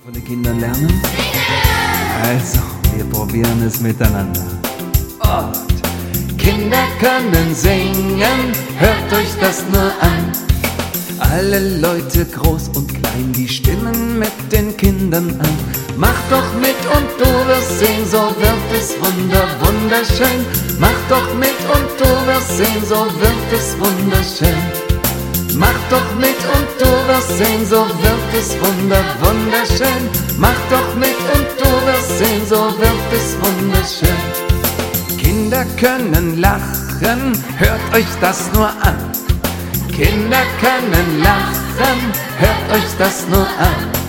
Von den Kindern lernen? Also, wir probieren es miteinander. Und Kinder können singen, hört euch das nur an. Alle Leute, groß und klein, die stimmen mit den Kindern an. Mach doch mit und du wirst sehen, so wird es wunderschön. Mach doch mit und du wirst sehen, so wird es wunderschön. Mach doch mit und du wirst sehen, so wird es wunderschön. Mach doch mit und du wirst sehen, so wird es wunderschön. Kinder können lachen, hört euch das nur an. Kinder können lachen, hört euch das nur an.